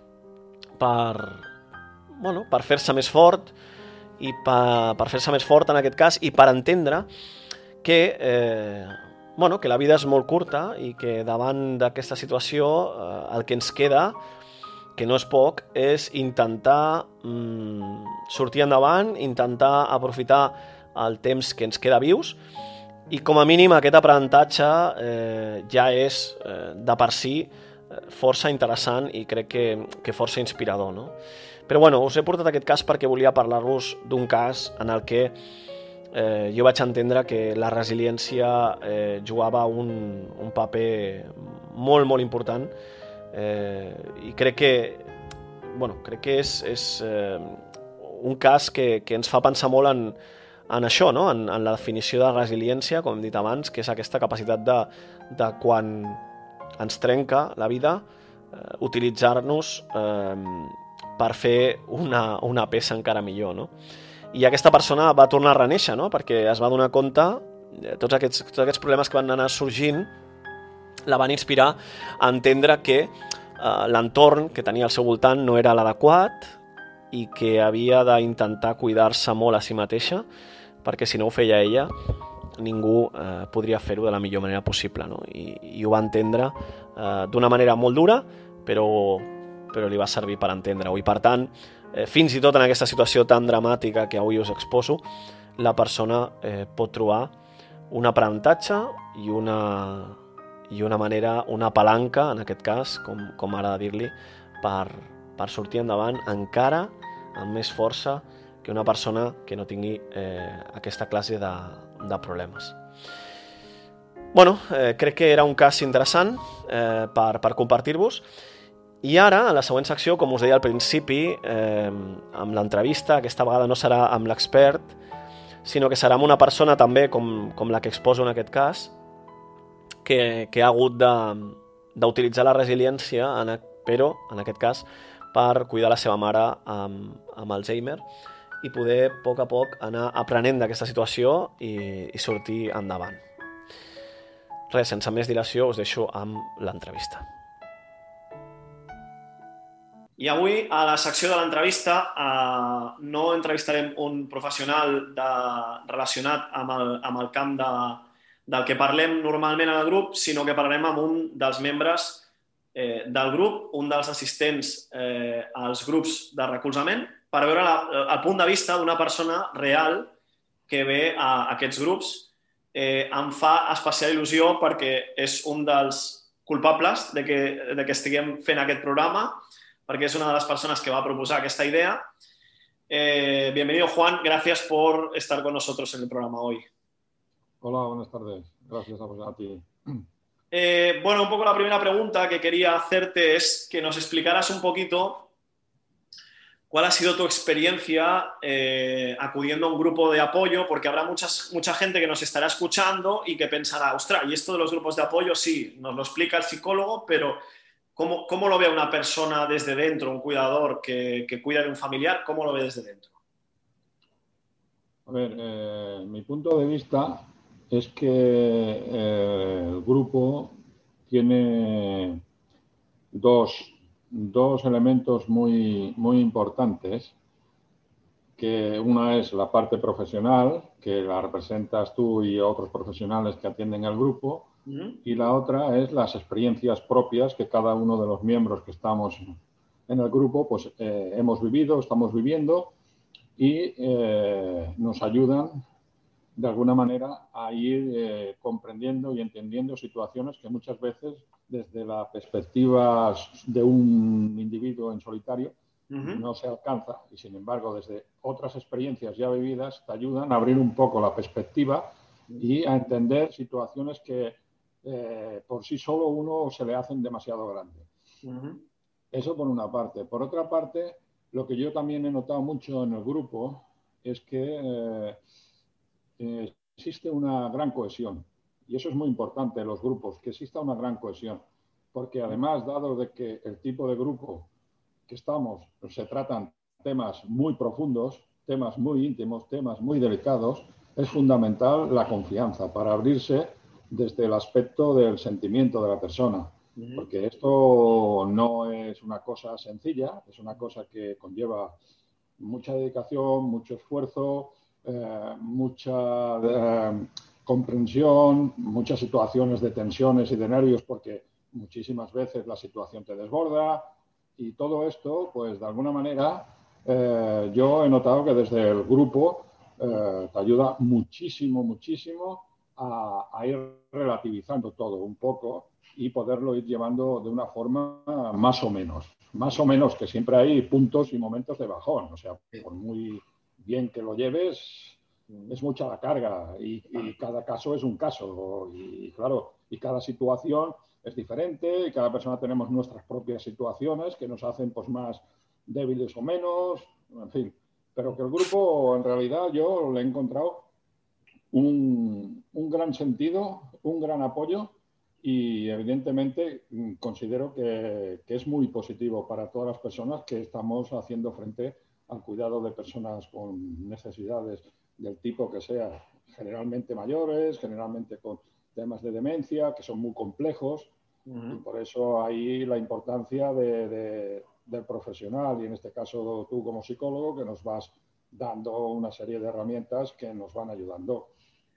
per fer-se més fort i per fer-se més fort en aquest cas i per entendre que que la vida és molt curta i que davant d'aquesta situació el que ens queda, que no és poc, és intentar sortir endavant, intentar aprofitar el temps que ens queda vius i com a mínim aquest aprenentatge ja és de per si força interessant i crec que força inspirador, no? Però us he portat aquest cas perquè volia parlar-vos d'un cas en el que jo vaig entendre que la resiliència jugava un paper molt, molt important i crec que és un cas que ens fa pensar molt en això, no? En la definició de resiliència, com hem dit abans, que és aquesta capacitat de quan ens trenca la vida, utilitzar-nos per fer una peça encara millor, no? I aquesta persona va tornar a renéixer, no? Perquè es va donar compte, tots aquests problemes que van anar sorgint, la van inspirar a entendre que l'entorn que tenia al seu voltant no era l'adequat i que havia d'intentar cuidar-se molt a si mateixa, perquè si no ho feia ella, ningú podria fer-ho de la millor manera possible, no? I ho va entendre d'una manera molt dura, però li va servir per entendre-ho. I per tant, fins i tot en aquesta situació tan dramàtica que avui us exposo, la persona pot trobar un aprenentatge i una manera, una palanca, en aquest cas, com ara dir-li, per sortir endavant encara amb més força que una persona que no tingui aquesta classe de problemes. Crec que era un cas interessant per compartir-vos. I ara, en la següent secció, com us deia al principi, amb l'entrevista, aquesta vegada no serà amb l'expert, sinó que serà amb una persona també, com la que exposo en aquest cas, que ha hagut d'utilitzar la resiliència, però, en aquest cas, per cuidar la seva mare amb Alzheimer i poder, a poc, anar aprenent d'aquesta situació i sortir endavant. Res, sense més dilació, us deixo amb l'entrevista. I avui, a la secció de l'entrevista, no entrevistarem un professional relacionat amb el camp del que parlem normalment en el grup, sinó que parlarem amb un dels membres del grup, un dels assistents als grups de recolzament, per veure el punt de vista d'una persona real que ve a aquests grups. Em fa especial il·lusió perquè és un dels culpables de que estiguem fent aquest programa, porque es una de las personas que va a proposar esta idea. Bienvenido, Juan. Gracias por estar con nosotros en el programa hoy. Hola, buenas tardes. Gracias a ti. Un poco la primera pregunta que quería hacerte es que nos explicaras un poquito cuál ha sido tu experiencia acudiendo a un grupo de apoyo, porque habrá mucha gente que nos estará escuchando y que pensará, ostras, y esto de los grupos de apoyo, sí, nos lo explica el psicólogo, pero ¿cómo lo ve una persona desde dentro, un cuidador que cuida de un familiar? ¿Cómo lo ve desde dentro? A ver, mi punto de vista es que el grupo tiene dos elementos muy importantes, que una es la parte profesional, que la representas tú y otros profesionales que atienden al grupo, y la otra es las experiencias propias que cada uno de los miembros que estamos en el grupo pues hemos vivido, estamos viviendo y nos ayudan de alguna manera a ir comprendiendo y entendiendo situaciones que muchas veces desde la perspectiva de un individuo en solitario no se alcanza y sin embargo desde otras experiencias ya vividas te ayudan a abrir un poco la perspectiva y a entender situaciones que por sí solo uno se le hacen demasiado grandes. Eso por una parte. Por otra parte, lo que yo también he notado mucho en el grupo es que existe una gran cohesión. Y eso es muy importante en los grupos, que exista una gran cohesión. Porque además, dado de que el tipo de grupo que estamos, se tratan temas muy profundos, temas muy íntimos, temas muy delicados, es fundamental la confianza para abrirse desde el aspecto del sentimiento de la persona. Porque esto no es una cosa sencilla, es una cosa que conlleva mucha dedicación, mucho esfuerzo, mucha comprensión, muchas situaciones de tensiones y de nervios porque muchísimas veces la situación te desborda y todo esto, pues de alguna manera yo he notado que desde el grupo te ayuda muchísimo, muchísimo a ir relativizando todo un poco y poderlo ir llevando de una forma más o menos, que siempre hay puntos y momentos de bajón, o sea, por muy bien que lo lleves, es mucha la carga y cada caso es un caso y claro, y cada situación es diferente y cada persona tenemos nuestras propias situaciones que nos hacen pues más débiles o menos, en fin, pero que el grupo en realidad yo le he encontrado un gran sentido, un gran apoyo y evidentemente considero que es muy positivo para todas las personas que estamos haciendo frente al cuidado de personas con necesidades del tipo que sea, generalmente mayores, generalmente con temas de demencia, que son muy complejos, y por eso ahí la importancia del profesional, y en este caso tú como psicólogo, que nos vas dando una serie de herramientas que nos van ayudando.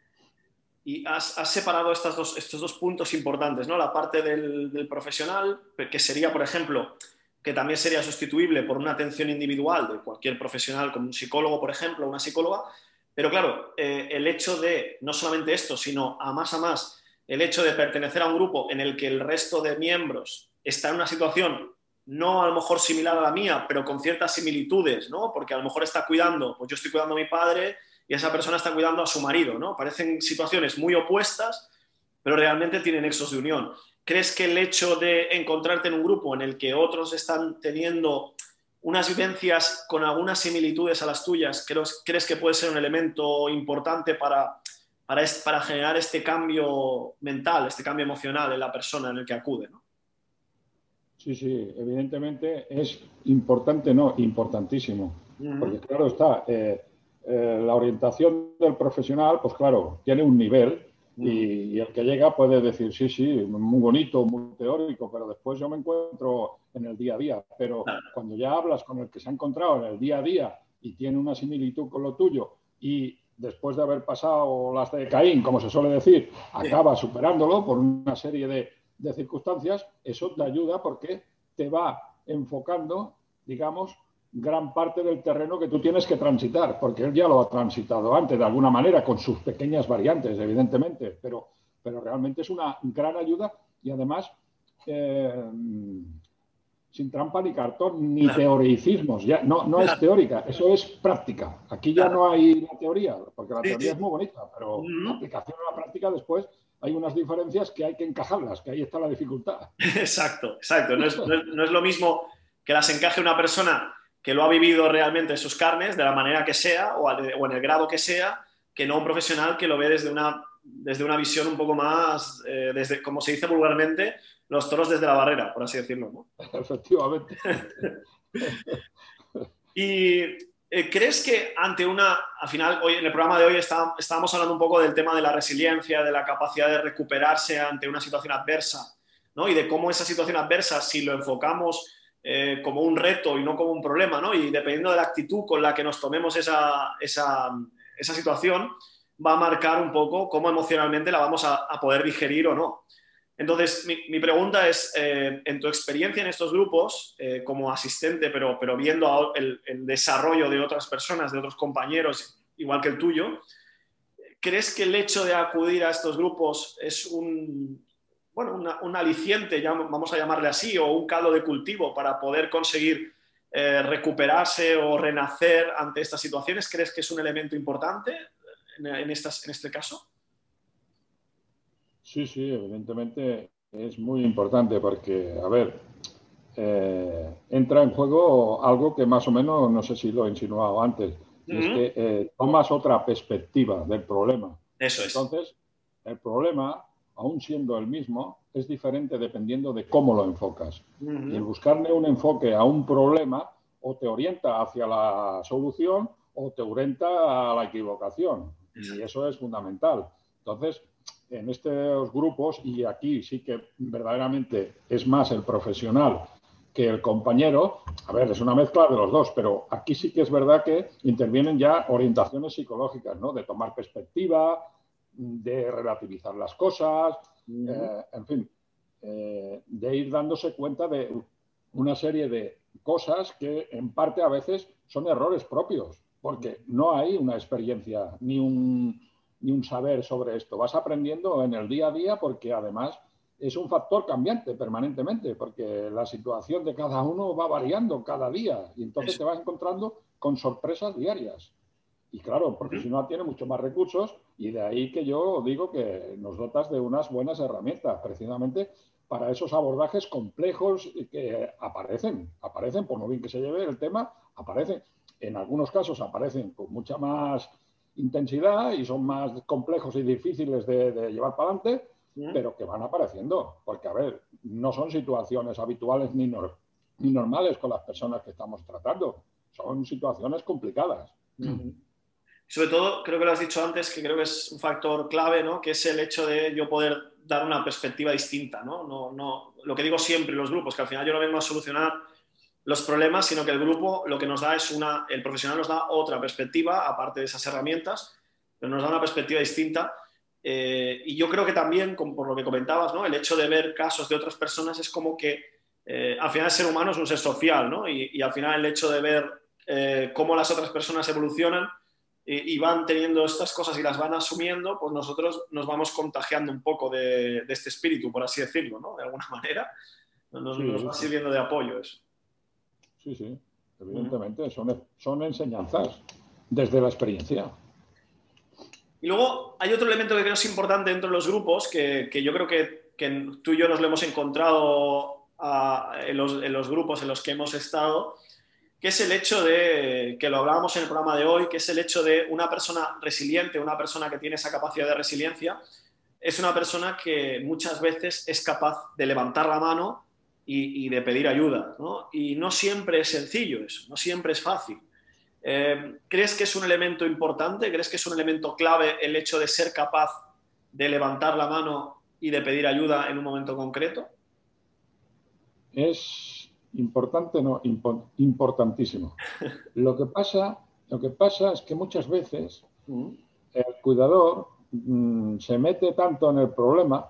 Y has separado estos dos puntos importantes, ¿no? La parte del profesional, que sería, por ejemplo, que también sería sustituible por una atención individual de cualquier profesional, como un psicólogo, por ejemplo, una psicóloga. Pero claro, el hecho de, no solamente esto, sino a más, el hecho de pertenecer a un grupo en el que el resto de miembros está en una situación no a lo mejor similar a la mía, pero con ciertas similitudes, ¿no? Porque a lo mejor está cuidando, pues yo estoy cuidando a mi padre y esa persona está cuidando a su marido, ¿no? Parecen situaciones muy opuestas, pero realmente tienen nexos de unión. ¿Crees que el hecho de encontrarte en un grupo en el que otros están teniendo unas vivencias con algunas similitudes a las tuyas, crees que puede ser un elemento importante para generar este cambio mental, este cambio emocional en la persona en el que acude, ¿no? Sí, evidentemente es importante, no, importantísimo. Porque claro está, la orientación del profesional, pues claro, tiene un nivel y el que llega puede decir, sí, muy bonito, muy teórico, pero después yo me encuentro en el día a día. Pero cuando ya hablas con el que se ha encontrado en el día a día y tiene una similitud con lo tuyo y después de haber pasado las de Caín, como se suele decir, acaba superándolo por una serie de circunstancias, eso te ayuda porque te va enfocando, digamos, gran parte del terreno que tú tienes que transitar, porque él ya lo ha transitado antes, de alguna manera, con sus pequeñas variantes, evidentemente, pero realmente es una gran ayuda y además sin trampa ni cartón, ni teoricismos, ya no es teórica, eso es práctica. Aquí ya no hay la teoría, porque la teoría es muy bonita, pero la aplicación a la práctica después hay unas diferencias que hay que encajarlas, que ahí está la dificultad. Exacto. No es lo mismo que las encaje una persona que lo ha vivido realmente en sus carnes, de la manera que sea o en el grado que sea, que no un profesional que lo ve desde una visión un poco más, desde, como se dice vulgarmente, los toros desde la barrera, por así decirlo, ¿no? Efectivamente. Y ¿crees que al final, hoy en el programa de hoy estábamos hablando un poco del tema de la resiliencia, de la capacidad de recuperarse ante una situación adversa, ¿no? Y de cómo esa situación adversa, si lo enfocamos como un reto y no como un problema, ¿no? Y dependiendo de la actitud con la que nos tomemos esa situación, va a marcar un poco cómo emocionalmente la vamos a poder digerir o no. Entonces, mi pregunta es, en tu experiencia en estos grupos, como asistente, pero viendo el desarrollo de otras personas, de otros compañeros, igual que el tuyo, ¿crees que el hecho de acudir a estos grupos es un aliciente, vamos a llamarle así, o un caldo de cultivo para poder conseguir recuperarse o renacer ante estas situaciones? ¿Crees que es un elemento importante en este caso? Sí, evidentemente es muy importante porque, a ver, entra en juego algo que más o menos, no sé si lo he insinuado antes, y es que tomas otra perspectiva del problema. Eso es. Entonces, el problema, aún siendo el mismo, es diferente dependiendo de cómo lo enfocas. Y el buscarle un enfoque a un problema o te orienta hacia la solución o te orienta a la equivocación. Y eso es fundamental. Entonces, en estos grupos, y aquí sí que verdaderamente es más el profesional que el compañero, a ver, es una mezcla de los dos, pero aquí sí que es verdad que intervienen ya orientaciones psicológicas, ¿no? De tomar perspectiva, de relativizar las cosas, en fin, de ir dándose cuenta de una serie de cosas que en parte a veces son errores propios, porque no hay una experiencia ni un saber sobre esto. Vas aprendiendo en el día a día porque además es un factor cambiante permanentemente, porque la situación de cada uno va variando cada día y entonces te vas encontrando con sorpresas diarias. Y claro, el profesional tiene mucho más recursos y de ahí que yo digo que nos dotas de unas buenas herramientas, precisamente para esos abordajes complejos que aparecen, por muy bien que se lleve el tema, aparecen. En algunos casos aparecen con mucha más intensidad y son más complejos y difíciles de llevar para adelante, pero que van apareciendo, porque, a ver, no son situaciones habituales ni normales con las personas que estamos tratando, son situaciones complicadas. Sobre todo, creo que lo has dicho antes, que creo que es un factor clave, ¿no? Que es el hecho de yo poder dar una perspectiva distinta, ¿no? Lo que digo siempre en los grupos, que al final yo no vengo a solucionar los problemas, sino que el grupo lo que nos da es el profesional nos da otra perspectiva, aparte de esas herramientas, pero nos da una perspectiva distinta. Y yo creo que también, por lo que comentabas, ¿no? El hecho de ver casos de otras personas es como que al final el ser humano es un ser social, ¿no? Y al final el hecho de ver cómo las otras personas evolucionan y van teniendo estas cosas y las van asumiendo, pues nosotros nos vamos contagiando un poco de este espíritu, por así decirlo, ¿no? De alguna manera. Nos va sirviendo de apoyo eso. Sí, evidentemente, son enseñanzas desde la experiencia. Y luego hay otro elemento que creo es importante dentro de los grupos, que yo creo que tú y yo nos lo hemos encontrado en los grupos en los que hemos estado, que es el hecho de, que lo hablábamos en el programa de hoy, que es el hecho de una persona resiliente, una persona que tiene esa capacidad de resiliencia, es una persona que muchas veces es capaz de levantar la mano y de pedir ayuda, ¿no? Y no siempre es sencillo eso, no siempre es fácil. ¿Crees que es un elemento importante? ¿Crees que es un elemento clave el hecho de ser capaz de levantar la mano y de pedir ayuda en un momento concreto? Es importante, no, importantísimo. Lo que pasa es que muchas veces el cuidador se mete tanto en el problema,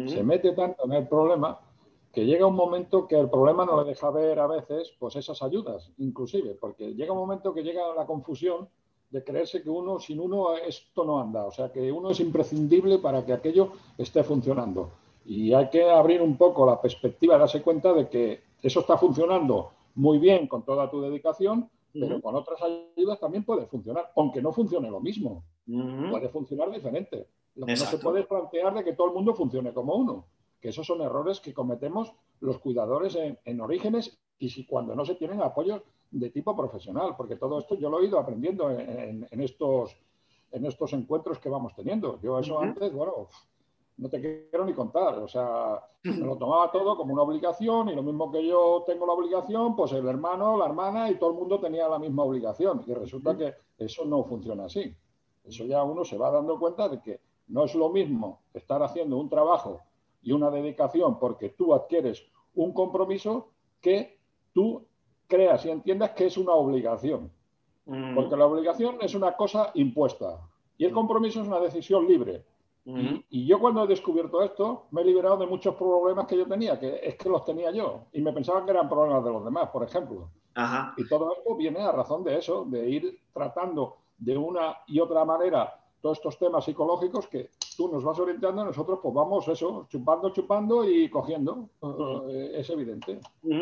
que llega un momento que el problema no le deja ver a veces pues esas ayudas, inclusive, porque llega un momento que llega la confusión de creerse que sin uno esto no anda, o sea, que uno es imprescindible para que aquello esté funcionando. Y hay que abrir un poco la perspectiva, darse cuenta de que eso está funcionando muy bien con toda tu dedicación, pero con otras ayudas también puede funcionar, aunque no funcione lo mismo, puede funcionar diferente. Lo que no se puede es plantear de que todo el mundo funcione como uno. Que esos son errores que cometemos los cuidadores en orígenes y cuando no se tienen apoyos de tipo profesional, porque todo esto yo lo he ido aprendiendo en estos encuentros que vamos teniendo. Yo eso antes, bueno, no te quiero ni contar, o sea, me lo tomaba todo como una obligación y lo mismo que yo tengo la obligación, pues el hermano, la hermana y todo el mundo tenía la misma obligación y resulta que eso no funciona así. Eso ya uno se va dando cuenta de que no es lo mismo estar haciendo un trabajo y una dedicación porque tú adquieres un compromiso que tú creas y entiendas que es una obligación. Porque la obligación es una cosa impuesta y el compromiso es una decisión libre. Y yo cuando he descubierto esto me he liberado de muchos problemas que yo tenía, que es que los tenía yo y me pensaba que eran problemas de los demás, por ejemplo. Y todo esto viene a razón de eso, de ir tratando de una y otra manera todos estos temas psicológicos que tú nos vas orientando y nosotros pues vamos eso, chupando y cogiendo. Es evidente.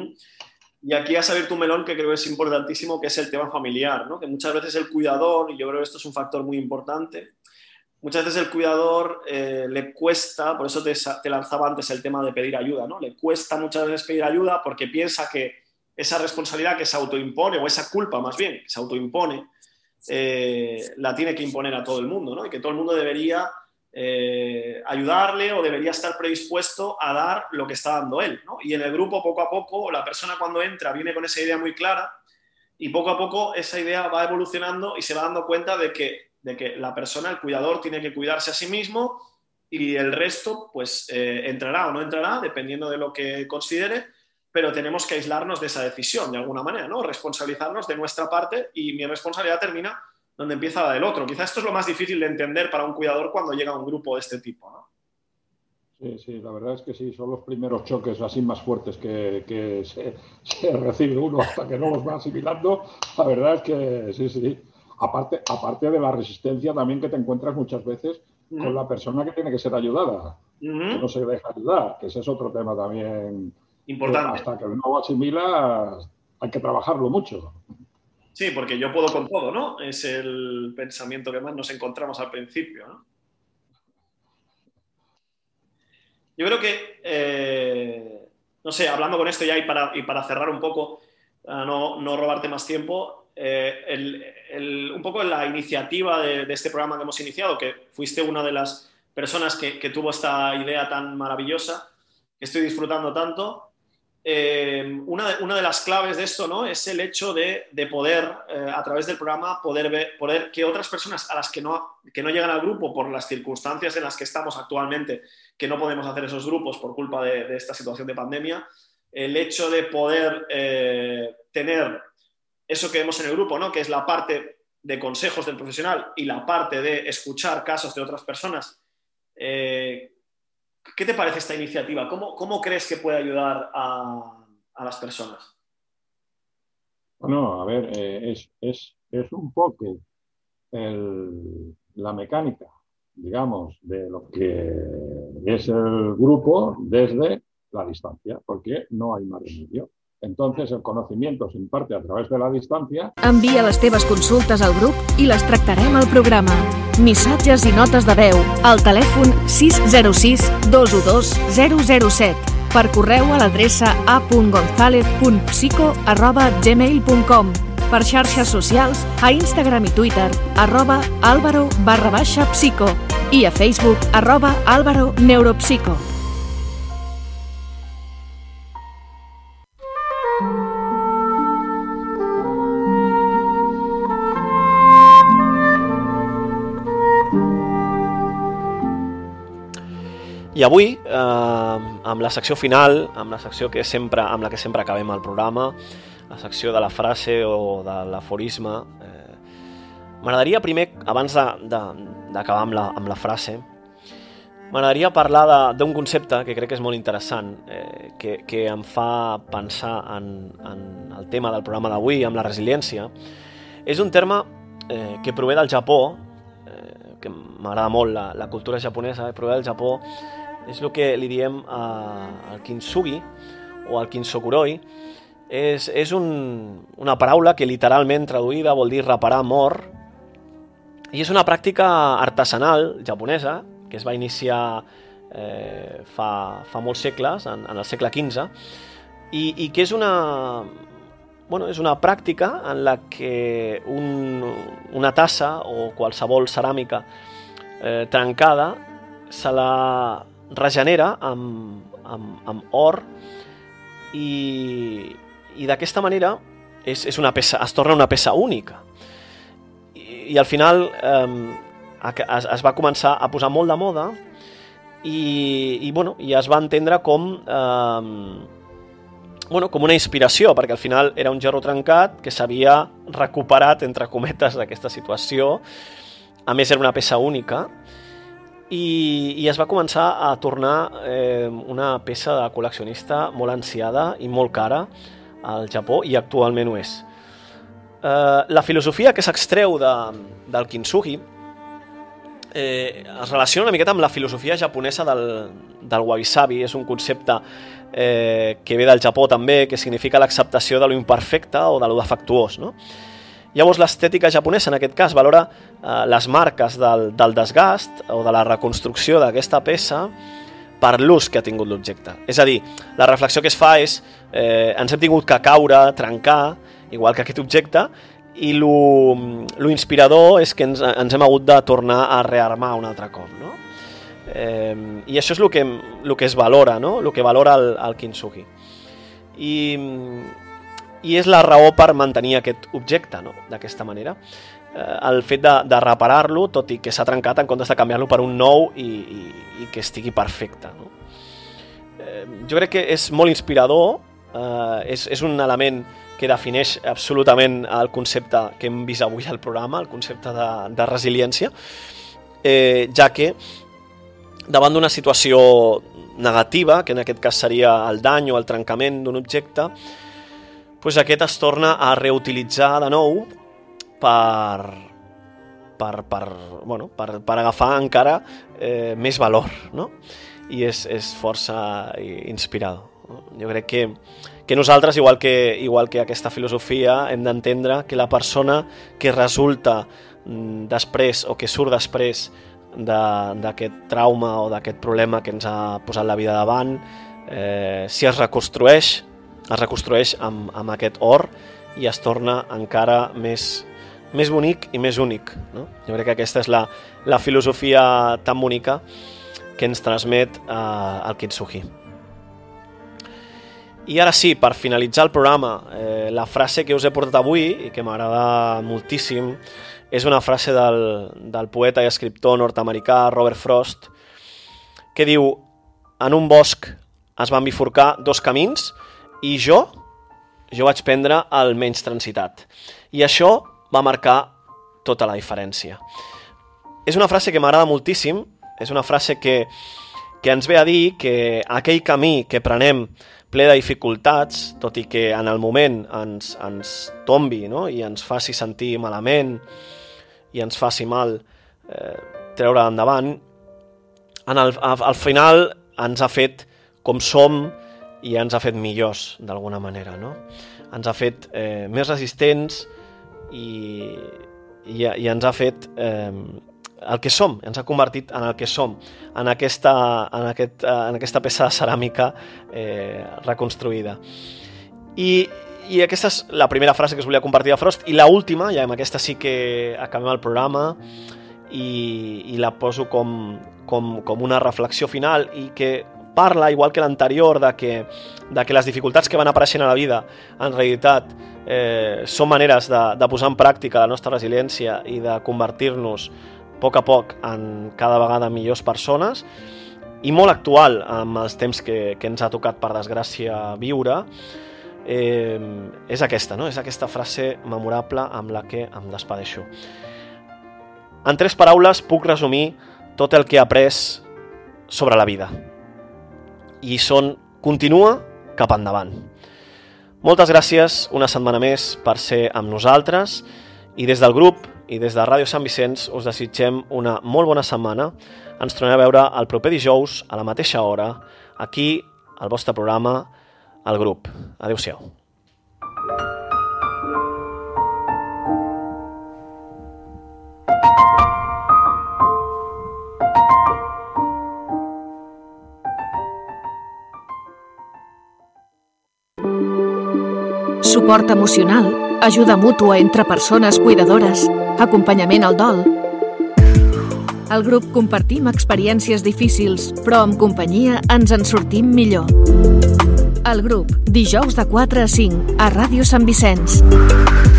Y aquí has abierto un melón que creo que es importantísimo, que es el tema familiar, ¿no? Que muchas veces el cuidador, y yo creo que esto es un factor muy importante, muchas veces el cuidador le cuesta, por eso te lanzaba antes el tema de pedir ayuda, ¿no? Le cuesta muchas veces pedir ayuda porque piensa que esa responsabilidad que se autoimpone, o esa culpa más bien, que se autoimpone, la tiene que imponer a todo el mundo, ¿no? Y que todo el mundo debería ayudarle o debería estar predispuesto a dar lo que está dando él, ¿no? Y en el grupo, poco a poco, la persona cuando entra viene con esa idea muy clara y poco a poco esa idea va evolucionando y se va dando cuenta de que la persona, el cuidador, tiene que cuidarse a sí mismo y el resto, pues, entrará o no entrará, dependiendo de lo que considere, pero tenemos que aislarnos de esa decisión, de alguna manera, ¿no? Responsabilizarnos de nuestra parte y mi responsabilidad termina donde empieza la del otro. Quizá esto es lo más difícil de entender para un cuidador cuando llega a un grupo de este tipo, ¿no? Sí, la verdad es que sí, son los primeros choques así más fuertes que se recibe uno hasta que no los va asimilando. La verdad es que sí. Aparte de la resistencia también que te encuentras muchas veces con la persona que tiene que ser ayudada, que no se deja ayudar, que ese es otro tema también importante. Hasta que no lo asimilas hay que trabajarlo mucho. Sí, porque yo puedo con todo, ¿no? Es el pensamiento que más nos encontramos al principio, ¿no? Yo creo que, no sé, hablando con esto ya y para cerrar un poco, no robarte más tiempo, un poco la iniciativa de este programa que hemos iniciado, que fuiste una de las personas que tuvo esta idea tan maravillosa, que estoy disfrutando tanto, una de las claves de esto, ¿no? Es el hecho de poder, a través del programa, poder que otras personas a las que no llegan al grupo por las circunstancias en las que estamos actualmente, que no podemos hacer esos grupos por culpa de esta situación de pandemia, el hecho de poder tener eso que vemos en el grupo, ¿no? Que es la parte de consejos del profesional y la parte de escuchar casos de otras personas. ¿Qué te parece esta iniciativa? ¿Cómo crees que puede ayudar a las personas? Bueno, a ver, es un poco la mecánica, digamos, de lo que es el grupo desde la distancia, porque no hay más remedio. Entonces, el conocimiento se imparte a través de la distancia. Envia les teves consultes al grup i les tractarem al programa. Missatges i notes de veu al telèfon 606 212 007, per correu a l'adreça a.gonzalez.psico@gmail.com, per xarxes socials a Instagram i Twitter @Álvaro_psico i a Facebook @Álvaro_neuropsico. I avui, amb la secció final, amb la secció amb la que sempre acabem el programa, la secció de la frase o de l'aforisme, m'agradaria primer, abans d'acabar amb la frase, m'agradaria parlar d'un concepte que crec que és molt interessant, que em fa pensar en el tema del programa d'avui, amb la resiliència. És un terme que prové del Japó, que m'agrada molt la cultura japonesa, prové del Japó. És el que li diem al kintsugi o al kintsokuroi. És una paraula que literalment traduïda vol dir reparar mort, i és una pràctica artesanal japonesa que es va iniciar fa molts segles, en el segle XV, i que és una pràctica en la que una tassa o qualsevol ceràmica trencada se la regenera amb or, i d'aquesta manera es torna una peça única. I al final es va començar a posar molt de moda i es va entendre com una inspiració, perquè al final era un gerro trencat que s'havia recuperat, entre cometes, d'aquesta situació. A més, era una peça única, i es va començar a tornar una peça de col·leccionista molt ansiada i molt cara al Japó, i actualment ho és. La filosofia que s'extreu del kintsugi es relaciona una miqueta amb la filosofia japonesa del wabi-sabi. És un concepte que ve del Japó també, que significa l'acceptació de lo imperfecte o de lo defectuós, no? Llavors, l'estètica japonesa, en aquest cas, valora les marques del desgast o de la reconstrucció d'aquesta peça per l'ús que ha tingut l'objecte. És a dir, la reflexió que es fa és ens hem tingut que caure, trencar, igual que aquest objecte, i lo inspirador és que ens hem hagut de tornar a rearmar un altre cop, no? I això és el que es valora, no? El que valora el kintsugi. I és la raó per mantenir aquest objecte, no? D'aquesta manera. El fet de reparar-lo, tot i que s'ha trencat, en comptes de canviar-lo per un nou i que estigui perfecte, no? Jo crec que és molt inspirador, és un element que defineix absolutament el concepte que hem vist avui al programa, el concepte de resiliència, ja que davant d'una situació negativa, que en aquest cas seria el dany o el trencament d'un objecte, doncs aquest es torna a reutilitzar de nou per agafar encara més valor, no? I és força inspirador. Jo crec que nosaltres, igual que aquesta filosofia, hem d'entendre que la persona que resulta després o que surt després d'aquest trauma o d'aquest problema que ens ha posat la vida davant, si es reconstrueix amb aquest or i es torna encara més bonic i més únic, no? Jo crec que aquesta és la filosofia tan bonica que ens transmet el Kintsugi. I ara sí, per finalitzar el programa, la frase que us he portat avui i que m'agrada moltíssim és una frase del poeta i escriptor nord-americà Robert Frost, que diu: en un bosc es van bifurcar dos camins i jo vaig prendre el menys transitat. I això va marcar tota la diferència. És una frase que m'agrada moltíssim, és una frase que ens ve a dir que aquell camí que prenem ple de dificultats, tot i que en el moment ens tombi, no? I ens faci sentir malament i ens faci mal treure endavant, al final ens ha fet com som i ens ha fet millors d'alguna manera, no? Ens ha fet més resistents i ens ha fet el que som, ens ha convertit en el que som, en aquesta peça de ceràmica reconstruïda. I aquesta és la primera frase que us volia compartir de Frost, i l'última, ja amb aquesta sí que acabem el programa i la poso com una reflexió final i que parla, igual que l'anterior, de que les dificultats que van apareixent a la vida en realitat són maneres de posar en pràctica la nostra resiliència i de convertir-nos a poc en cada vegada millors persones, i molt actual amb els temps que ens ha tocat, per desgràcia, viure. És aquesta, no? És aquesta frase memorable amb la que em despedeixo. En 3 paraules puc resumir tot el que he après sobre la vida. I són: continua cap endavant. Moltes gràcies una setmana més per ser amb nosaltres, i des del grup i des de Ràdio Sant Vicenç us desitgem una molt bona setmana. Ens tornem a veure el proper dijous a la mateixa hora, aquí al vostre programa, El Grup. Adéu-siau. Suport emocional, ajuda mútua entre persones cuidadores, acompanyament al dol. Al grup compartim experiències difícils, però amb companyia ens en sortim millor. El grup, dijous de 4 a 5, a Ràdio Sant Vicenç.